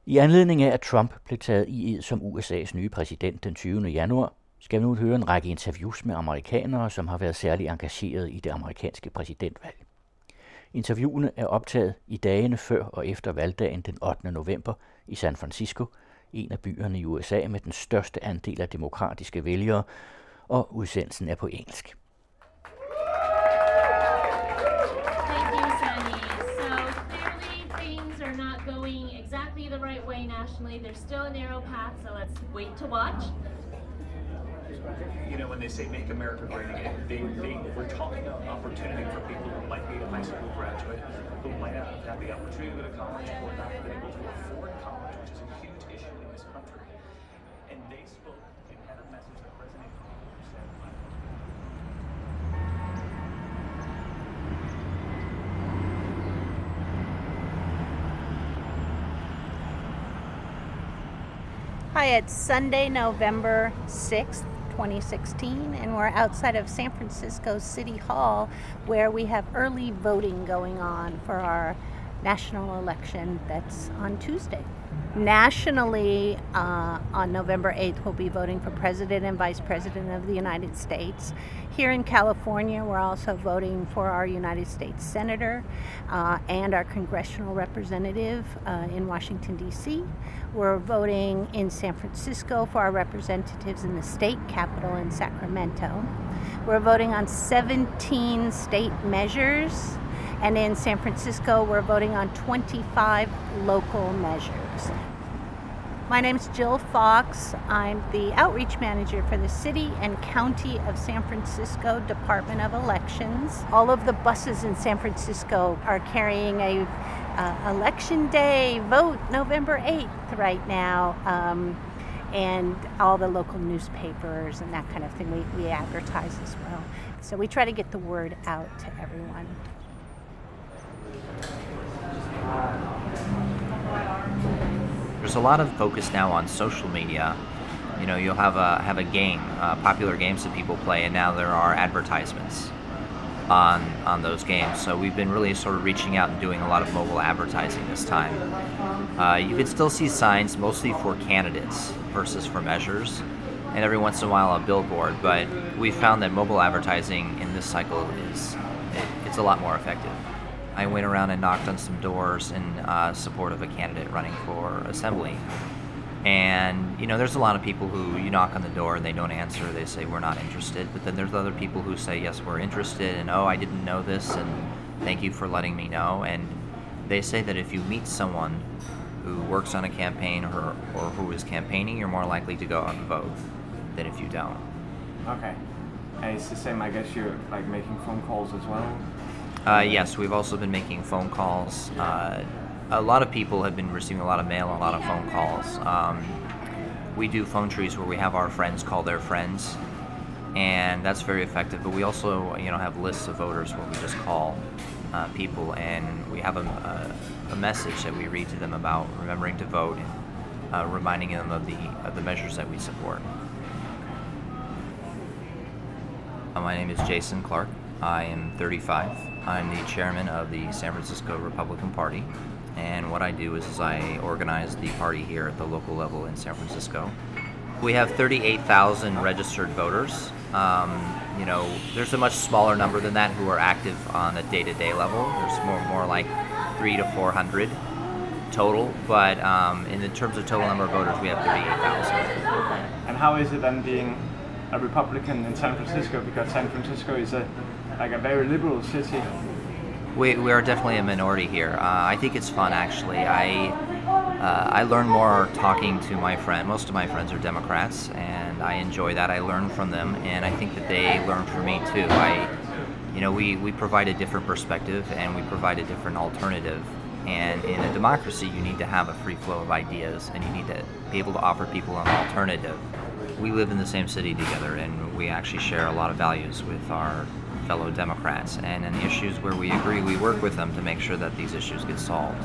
I anledning af, at Trump blev taget i ed som USA's nye præsident den 20. januar, skal vi nu høre en række interviews med amerikanere, som har været særlig engageret i det amerikanske præsidentvalg. Interviewene er optaget i dagene før og efter valgdagen den 8. november i San Francisco, en af byerne i USA med den største andel af demokratiske vælgere, og udsendelsen er på engelsk. Thank you, Sunny. So clearly things are not going exactly the right way nationally. There's still a narrow path, so let's wait to watch. You know, when they say make America great again, we're talking about opportunity for people who might be a high school graduate, who might not have had the opportunity to go to college or not been able to afford college, which is a huge issue in this country. And they spoke and had a message that resonated with people who said, Hi, it's Sunday, November 6th, 2016, and we're outside of San Francisco City Hall where we have early voting going on for our national election that's on Tuesday. Nationally, on November 8th, we'll be voting for President and Vice President of the United States. Here in California, we're also voting for our United States Senator and our congressional representative in Washington, D.C. We're voting in San Francisco for our representatives in the state capitol in Sacramento. We're voting on 17 state measures. And in San Francisco, we're voting on 25 local measures. My name's Jill Fox. I'm the outreach manager for the City and County of San Francisco Department of Elections. All of the buses in San Francisco are carrying a election day vote November 8th right now. And all the local newspapers and that kind of thing, we advertise as well. So we try to get the word out to everyone. There's a lot of focus now on social media. You know, you'll have a game, popular games that people play, and now there are advertisements on those games. So we've been really sort of reaching out and doing a lot of mobile advertising this time. You can still see signs mostly for candidates versus for measures, and every once in a while a billboard, but we found that mobile advertising in this cycle it's a lot more effective. I went around and knocked on some doors in support of a candidate running for assembly. And, you know, there's a lot of people who you knock on the door and they don't answer. They say, we're not interested. But then there's other people who say, yes, we're interested. And, oh, I didn't know this. And thank you for letting me know. And they say that if you meet someone who works on a campaign or who is campaigning, you're more likely to go out and vote than if you don't. Okay. And it's the same, I guess you're like making phone calls as well? Yes, we've also been making phone calls. A lot of people have been receiving a lot of mail and a lot of phone calls. We do phone trees where we have our friends call their friends, and that's very effective. But we also, you know, have lists of voters where we just call people, and we have a message that we read to them about remembering to vote and reminding them of the measures that we support. My name is Jason Clark. I am 35. I'm the chairman of the San Francisco Republican Party, and what I do is I organize the party here at the local level in San Francisco. We have 38,000 registered voters. You know, there's a much smaller number than that who are active on a day-to-day level. There's more like 300 to 400 total, but in the terms of total number of voters, we have 38,000. And how is it then being a Republican in San Francisco? Because San Francisco is a very liberal city. We are definitely a minority here. I think it's fun, actually. I learn more talking to my friend. Most of my friends are Democrats, and I enjoy that. I learn from them, and I think that they learn from me too. We provide a different perspective, and we provide a different alternative. And in a democracy, you need to have a free flow of ideas, and you need to be able to offer people an alternative. We live in the same city together, and we actually share a lot of values with our fellow Democrats, and in the issues where we agree, we work with them to make sure that these issues get solved.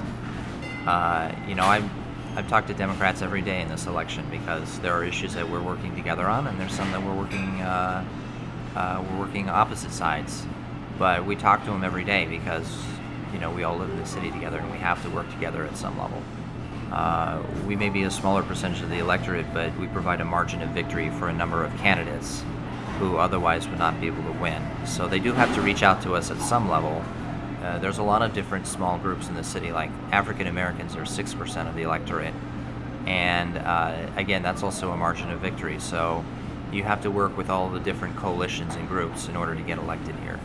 I've talked to Democrats every day in this election because there are issues that we're working together on, and there's some that we're working opposite sides. But we talk to them every day because, you know, we all live in the city together, and we have to work together at some level. We may be a smaller percentage of the electorate, but we provide a margin of victory for a number of candidates who otherwise would not be able to win. So they do have to reach out to us at some level. There's a lot of different small groups in the city, like African Americans are 6% of the electorate. And again, that's also a margin of victory. So you have to work with all the different coalitions and groups in order to get elected here.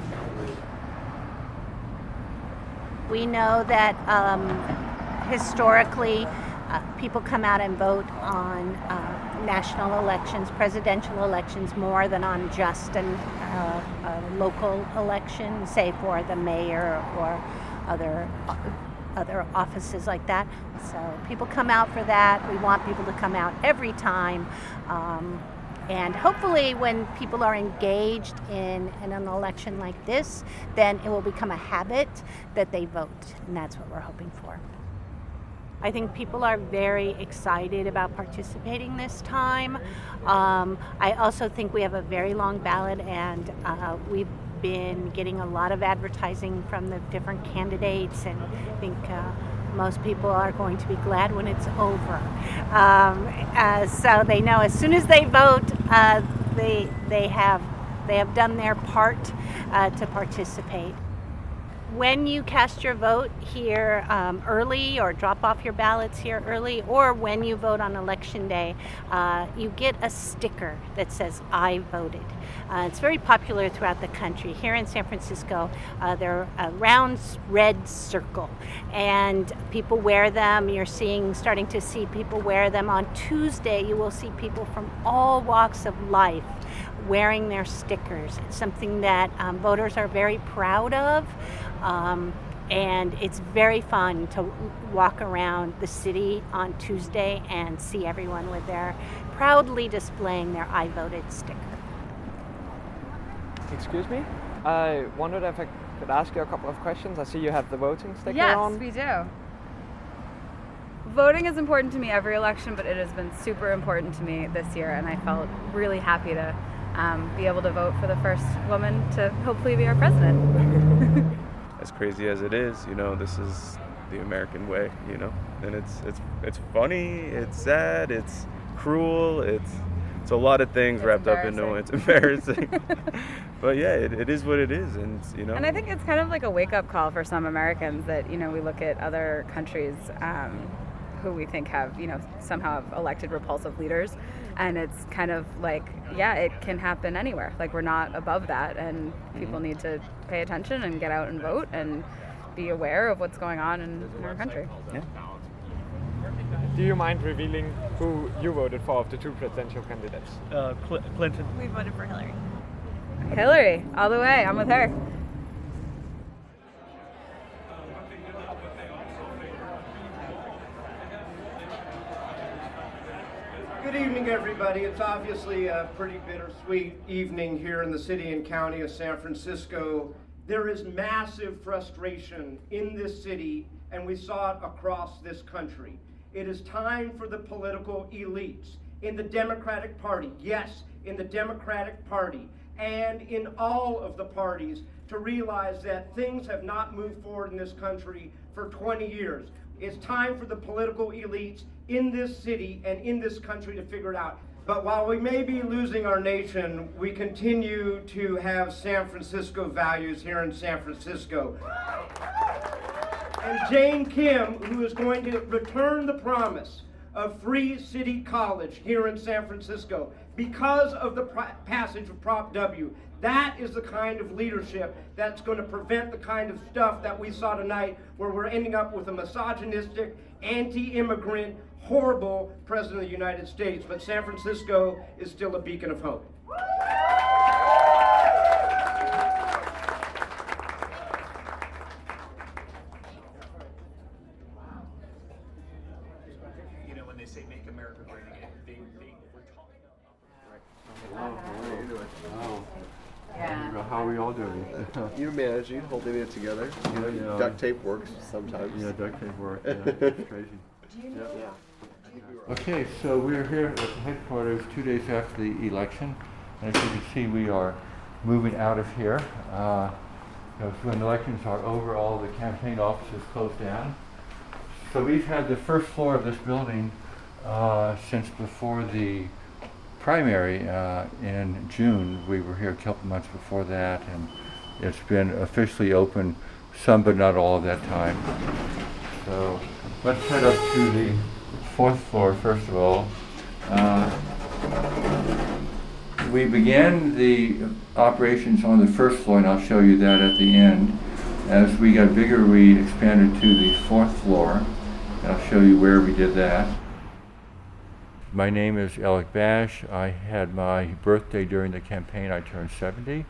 We know that historically people come out and vote on national elections, presidential elections, more than on just a local election, say for the mayor or other offices like that. So people come out for that. We want people to come out every time. And hopefully when people are engaged in an election like this, then it will become a habit that they vote. And that's what we're hoping for. I think people are very excited about participating this time. I also think we have a very long ballot, and we've been getting a lot of advertising from the different candidates, and I think most people are going to be glad when it's over. So they know as soon as they vote, they have done their part to participate. When you cast your vote here early, or drop off your ballots here early, or when you vote on election day, you get a sticker that says "I voted." It's very popular throughout the country. Here in San Francisco, they're a round red circle, and people wear them. You're starting to see people wear them. On Tuesday, you will see people from all walks of life wearing their stickers. It's something that voters are very proud of. And it's very fun to walk around the city on Tuesday and see everyone with their proudly displaying their "I voted" sticker. Excuse me? I wondered if I could ask you a couple of questions. I see you have the voting sticker on. Yes, we do. Voting is important to me every election, but it has been super important to me this year, and I felt really happy to be able to vote for the first woman to hopefully be our president. As crazy as it is, this is the American way, and it's funny, it's sad, it's cruel, it's a lot of things wrapped up into it. It's embarrassing. But yeah, it is what it is, and And I think it's kind of like a wake-up call for some Americans that we look at other countries who we think have somehow have elected repulsive leaders, and it's kind of like, yeah, it can happen anywhere. Like, we're not above that, and people need to pay attention and get out and vote and be aware of what's going on in our country. Yeah. Do you mind revealing who you voted for of the two presidential candidates? Clinton. We voted for Hillary. Hillary, all the way. I'm with her. Good evening, everybody. It's obviously a pretty bittersweet evening here in the city and county of San Francisco. There is massive frustration in this city, and we saw it across this country. It is time for the political elites in the Democratic Party, yes, in the Democratic Party, and in all of the parties to realize that things have not moved forward in this country for 20 years. It's time for the political elites in this city and in this country to figure it out. But while we may be losing our nation, we continue to have San Francisco values here in San Francisco. And Jane Kim, who is going to return the promise of free city college here in San Francisco because of the passage of Prop W. That is the kind of leadership that's going to prevent the kind of stuff that we saw tonight, where we're ending up with a misogynistic, anti-immigrant, horrible president of the United States. But San Francisco is still a beacon of hope. When they say "Make America Great Again," they were talking about. Yeah. How are we all doing? You're managing, holding it together. Duct tape works sometimes. Yeah, duct tape works. Yeah, it's crazy. Okay, so we're here at the headquarters 2 days after the election, and as you can see, we are moving out of here. When elections are over, all the campaign offices close down. So we've had the first floor of this building since before the primary in June. We were here a couple months before that, and it's been officially open some but not all of that time. So let's head up to the 4th floor first of all. We began the operations on the 1st floor, and I'll show you that at the end. As we got bigger, we expanded to the 4th floor, and I'll show you where we did that. My name is Alec Bash. I had my birthday during the campaign. I turned 70.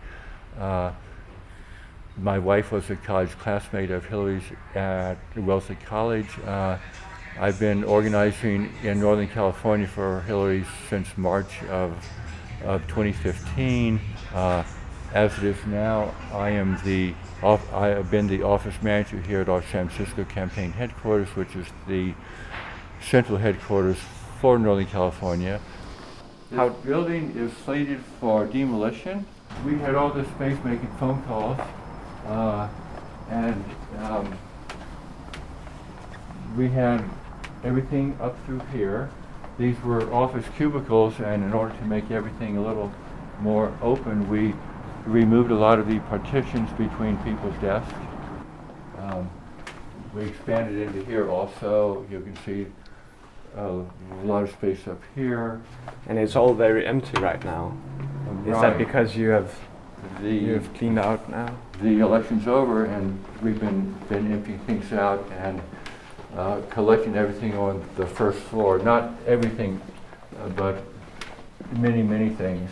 My wife was a college classmate of Hillary's at Wellesley College. I've been organizing in Northern California for Hillary since March of 2015. As it is now, I have been the office manager here at our San Francisco campaign headquarters, which is the central headquarters for Northern California. This building is slated for demolition. We had all this space making phone calls, and we had everything up through here. These were office cubicles, and in order to make everything a little more open, we removed a lot of the partitions between people's desks. We expanded into here also. You can see a lot of space up here. And it's all very empty right now. Is that because you have cleaned out now? The election's over, and we've been emptying things out and collecting everything on the 1st floor. Not everything, but many things.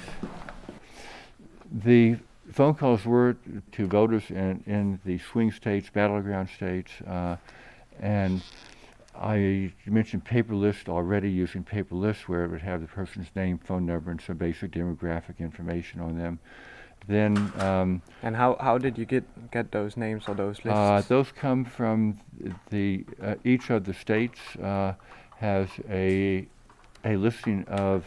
The phone calls were to voters in the swing states, battleground states, and I mentioned paper lists already, using paper lists where it would have the person's name, phone number, and some basic demographic information on them. Then, and how did you get those names or those lists? Those come from the each of the states has a listing of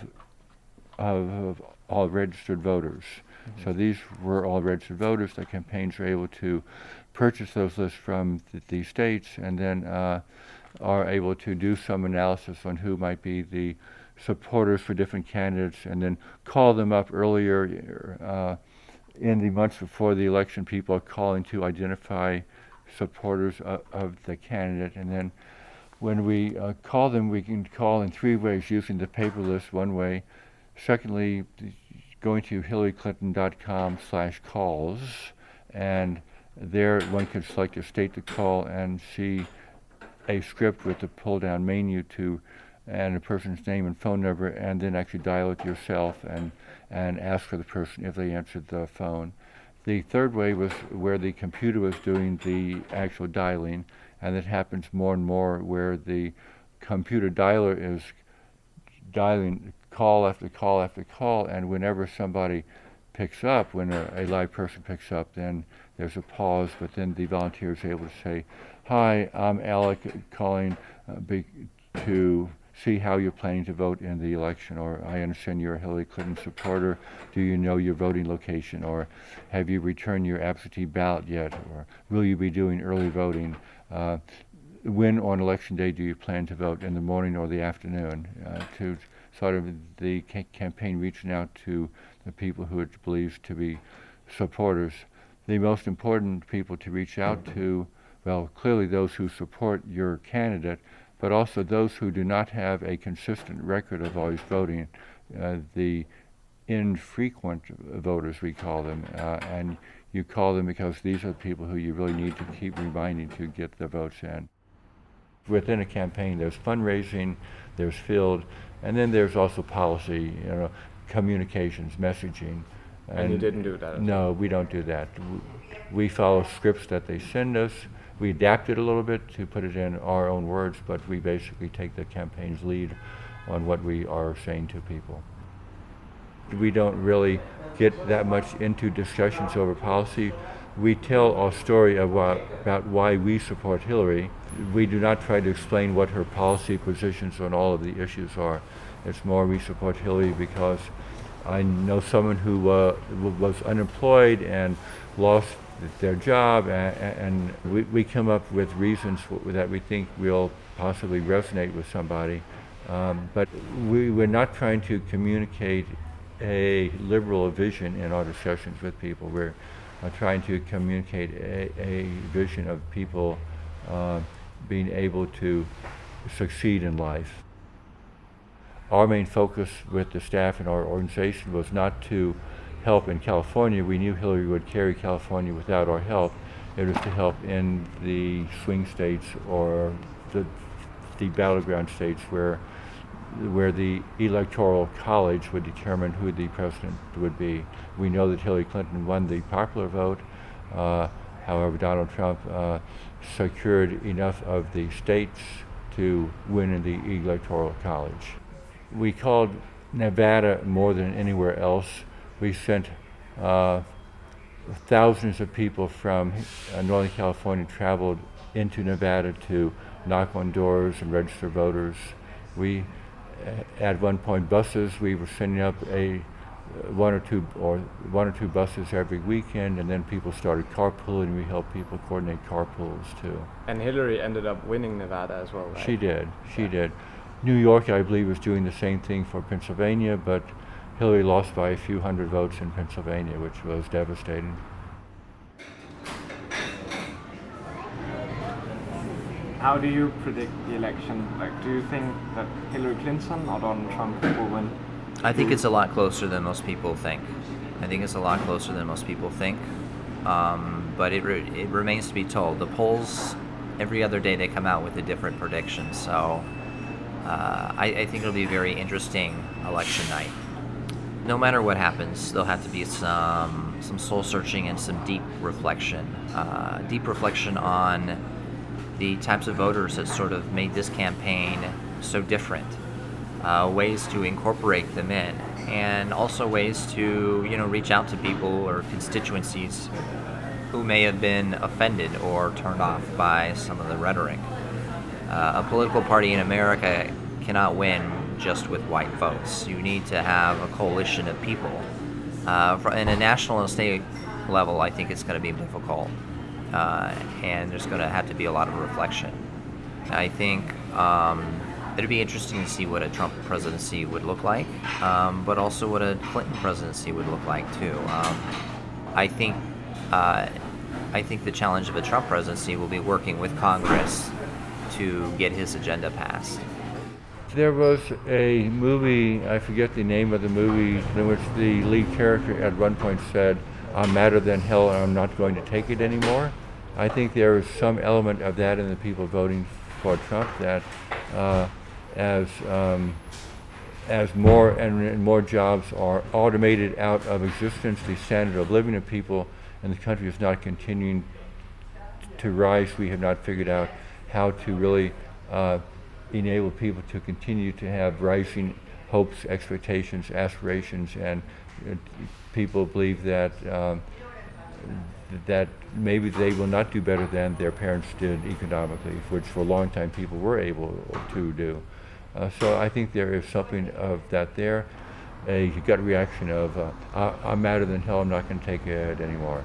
all registered voters. Mm-hmm. So these were all registered voters. The campaigns are able to purchase those lists from the states, and then are able to do some analysis on who might be the supporters for different candidates, and then call them up earlier. In the months before the election, people are calling to identify supporters of the candidate, and then when we call them, we can call in 3 ways, using the paper list one way. Secondly, going to hillaryclinton.com/calls, and there one can select a state to call and see a script with the pull-down menu and a person's name and phone number, and then actually dial it yourself and ask for the person if they answered the phone. The third way was where the computer was doing the actual dialing, and it happens more and more where the computer dialer is dialing call after call after call, and whenever somebody picks up, when a live person picks up, then there's a pause, but then the volunteer is able to say, "Hi, I'm Alec calling to see how you're planning to vote in the election," or "I understand you're a Hillary Clinton supporter. Do you know your voting location?" or "Have you returned your absentee ballot yet?" or "Will you be doing early voting?" When on election day do you plan to vote, in the morning or the afternoon? To sort of the campaign reaching out to the people who it believes to be supporters. The most important people to reach out to, well, clearly those who support your candidate, but also those who do not have a consistent record of always voting, the infrequent voters, we call them, and you call them because these are the people who you really need to keep reminding to get the votes in. Within a campaign, there's fundraising, there's field, and then there's also policy, communications, messaging. And you didn't do that? No, we don't do that. We follow scripts that they send us. We adapt it a little bit to put it in our own words, but we basically take the campaign's lead on what we are saying to people. We don't really get that much into discussions over policy. We tell our story about why we support Hillary. We do not try to explain what her policy positions on all of the issues are. It's more we support Hillary because I know someone who was unemployed and lost their job, and we come up with reasons that we think will possibly resonate with somebody. But we're not trying to communicate a liberal vision in our discussions with people. We're trying to communicate a vision of people being able to succeed in life. Our main focus with the staff in our organization was not to help in California. We knew Hillary would carry California without our help. It was to help in the swing states or the battleground states where the Electoral College would determine who the president would be. We know that Hillary Clinton won the popular vote. However, Donald Trump secured enough of the states to win in the Electoral College. We called Nevada more than anywhere else. We sent thousands of people from Northern California traveled into Nevada to knock on doors and register voters. We, at one point, buses. We were sending up one or two buses every weekend, and then people started carpooling. We helped people coordinate carpools too. And Hillary ended up winning Nevada as well, right? She did. She did. New York, I believe, was doing the same thing for Pennsylvania, but Hillary lost by a few hundred votes in Pennsylvania, which was devastating. How do you predict the election? Like, do you think that Hillary Clinton or Donald Trump will win? I think it's a lot closer than most people think. But it remains to be told. The polls, every other day they come out with a different prediction. So I think it'll be a very interesting election night. No matter what happens, there'll have to be some soul searching and some deep reflection on the types of voters that sort of made this campaign so different. Ways to incorporate them in, and also ways to reach out to people or constituencies who may have been offended or turned off by some of the rhetoric. A political party in America cannot win just with white votes. You need to have a coalition of people. In a national and state level, I think it's going to be difficult, and there's going to have to be a lot of reflection. I think it'd be interesting to see what a Trump presidency would look like, but also what a Clinton presidency would look like too. I think the challenge of a Trump presidency will be working with Congress to get his agenda passed. There was a movie, I forget the name of the movie, in which the lead character at one point said, "I'm madder than hell and I'm not going to take it anymore." I think there is some element of that in the people voting for Trump, that as more and more jobs are automated out of existence, the standard of living of people in the country is not continuing to rise. We have not figured out how to really enable people to continue to have rising hopes, expectations, aspirations, and people believe that that maybe they will not do better than their parents did economically, which for a long time people were able to do. So I think there is something of that there, a gut reaction of, I'm madder than hell, I'm not going to take it anymore.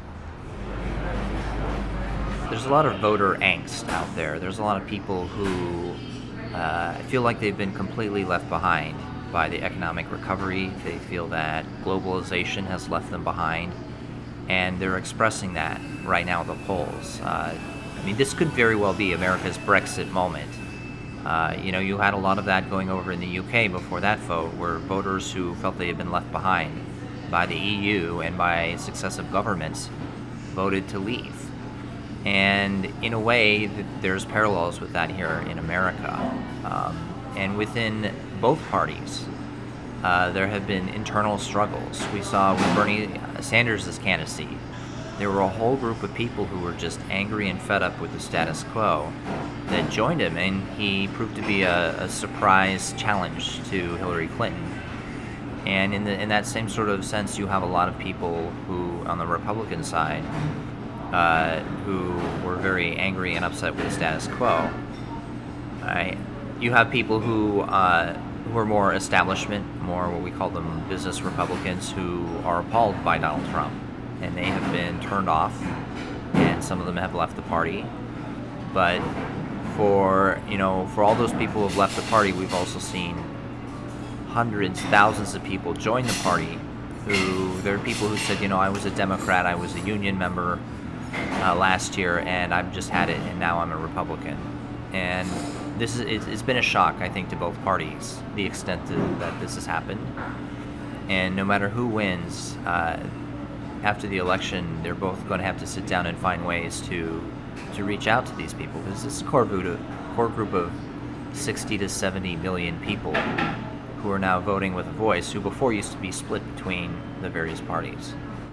There's a lot of voter angst out there. There's a lot of people who feel like they've been completely left behind by the economic recovery. They feel that globalization has left them behind, and they're expressing that right now at the polls. This could very well be America's Brexit moment. You had a lot of that going over in the UK before that vote, where voters who felt they had been left behind by the EU and by successive governments voted to leave. And in a way, there's parallels with that here in America. And within both parties, there have been internal struggles. We saw with Bernie Sanders' candidacy, there were a whole group of people who were just angry and fed up with the status quo that joined him, and he proved to be a surprise challenge to Hillary Clinton. And in that same sort of sense, you have a lot of people who, on the Republican side, who were very angry and upset with the status quo. You have people who are more establishment, more what we call them business Republicans, who are appalled by Donald Trump, and they have been turned off, and some of them have left the party. But for all those people who have left the party, we've also seen hundreds, thousands of people join the party. There are people who said, I was a Democrat, I was a union member last year, and I've just had it, and now I'm a Republican. And it's been a shock, I think, to both parties, the extent that this has happened. And no matter who wins, after the election, they're both going to have to sit down and find ways to reach out to these people, because this is a core group of 60 to 70 million people who are now voting with a voice, who before used to be split between the various parties.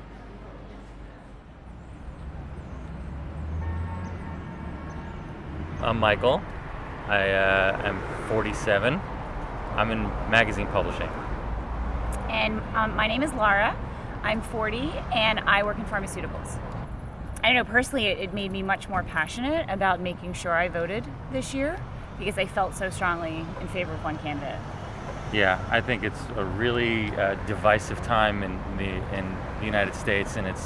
I'm Michael. I'm 47. I'm in magazine publishing. And my name is Laura. I'm 40 and I work in pharmaceuticals. I don't know, personally it made me much more passionate about making sure I voted this year because I felt so strongly in favor of one candidate. Yeah, I think it's a really divisive time in the United States, and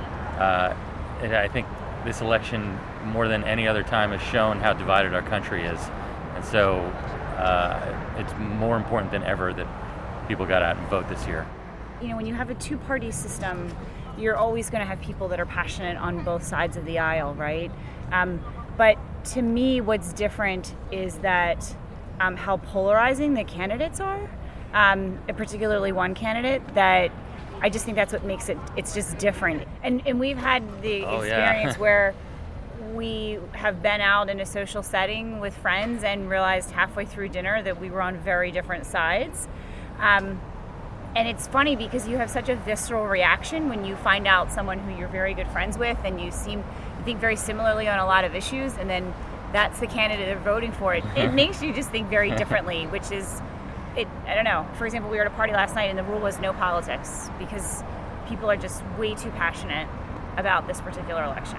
I think this election, more than any other time, has shown how divided our country is. And so it's more important than ever that people got out and vote this year. When you have a two-party system, you're always going to have people that are passionate on both sides of the aisle, right? But to me, what's different is that how polarizing the candidates are, and particularly one candidate that I just think that's what makes it's just different. And we've had the experience where we have been out in a social setting with friends and realized halfway through dinner that we were on very different sides. And it's funny because you have such a visceral reaction when you find out someone who you're very good friends with and you think very similarly on a lot of issues, and then that's the candidate they're voting for. It makes you just think very differently, which is, I don't know. For example, we were at a party last night and the rule was no politics because people are just way too passionate about this particular election.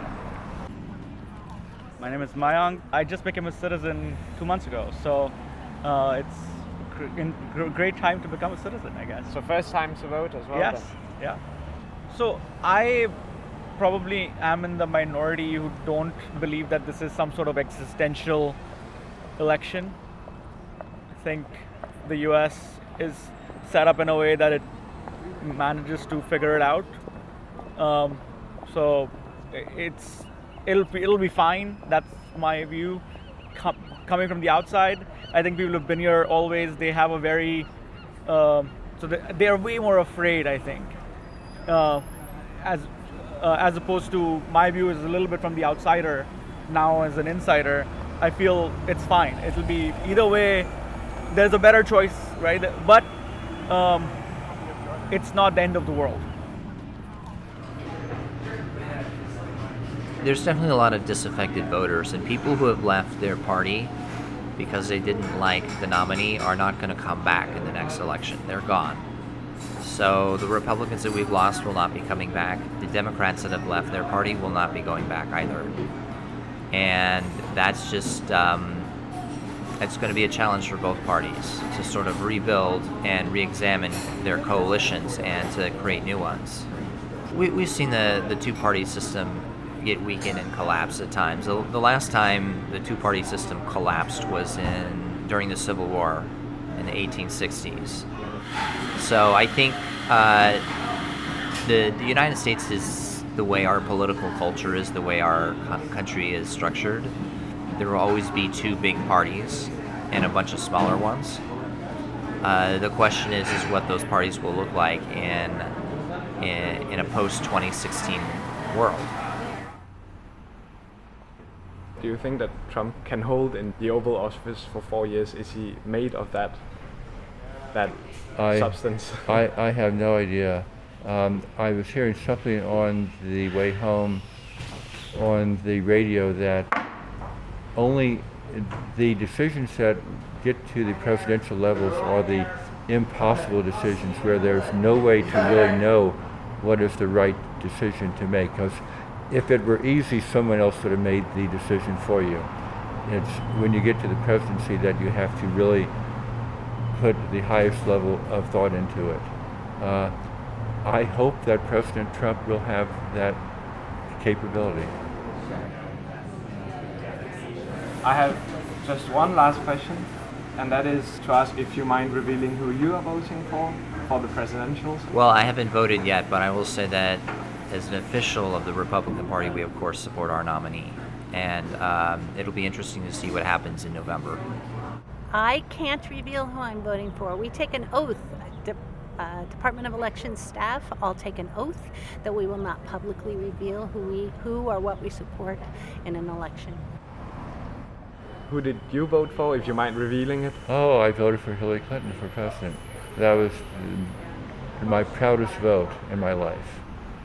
My name is Mayank. I just became a citizen 2 months ago, so it's a great time to become a citizen, I guess. So first time to vote as well? Yes, then. Yeah. So I probably am in the minority who don't believe that this is some sort of existential election. I think the US is set up in a way that it manages to figure it out. So it'll be fine. That's my view. Coming from the outside, I think people who've been here always, they have a very, they are way more afraid, I think. As opposed to my view is a little bit from the outsider. Now as an insider, I feel it's fine. It'll be either way. There's a better choice, right? But it's not the end of the world. There's definitely a lot of disaffected voters, and people who have left their party because they didn't like the nominee are not going to come back in the next election. They're gone. So the Republicans that we've lost will not be coming back. The Democrats that have left their party will not be going back either. And that's just, it's going to be a challenge for both parties to sort of rebuild and re-examine their coalitions and to create new ones. We've seen the two-party system get weakened and collapse at times. The last time the two-party system collapsed was during the Civil War in the 1860s. So I think the United States is the way our political culture is, the way our country is structured. There will always be two big parties and a bunch of smaller ones. The question is what those parties will look like in a post-2016 world. Do you think that Trump can hold in the Oval Office for 4 years? Is he made of that substance? I have no idea. I was hearing something on the way home on the radio that only the decisions that get to the presidential levels are the impossible decisions where there's no way to really know what is the right decision to make. Because if it were easy, someone else would have made the decision for you. It's when you get to the presidency that you have to really put the highest level of thought into it. I hope that President Trump will have that capability. I have just one last question, and that is to ask if you mind revealing who you are voting for the presidentials. Well, I haven't voted yet, but I will say that as an official of the Republican Party, we of course support our nominee, and it'll be interesting to see what happens in November. I can't reveal who I'm voting for. We take an oath. Department of Elections staff all take an oath that we will not publicly reveal who or what we support in an election. Who did you vote for, if you mind revealing it? Oh, I voted for Hillary Clinton for president. That was my proudest vote in my life.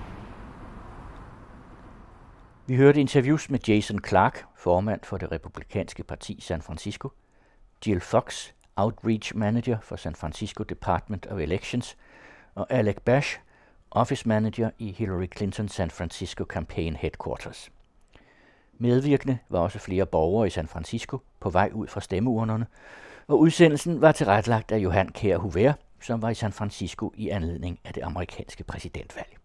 Vi hørte interviews med Jason Clark, formand for det republikanske parti San Francisco, Jill Fox, Outreach Manager for San Francisco Department of Elections, og Alec Bash, Office Manager i Hillary Clinton San Francisco Campaign Headquarters. Medvirkende var også flere borgere i San Francisco på vej ud fra stemmeurnerne, og udsendelsen var tilrettelagt af Johan Kjær Huvær, som var i San Francisco i anledning af det amerikanske præsidentvalg.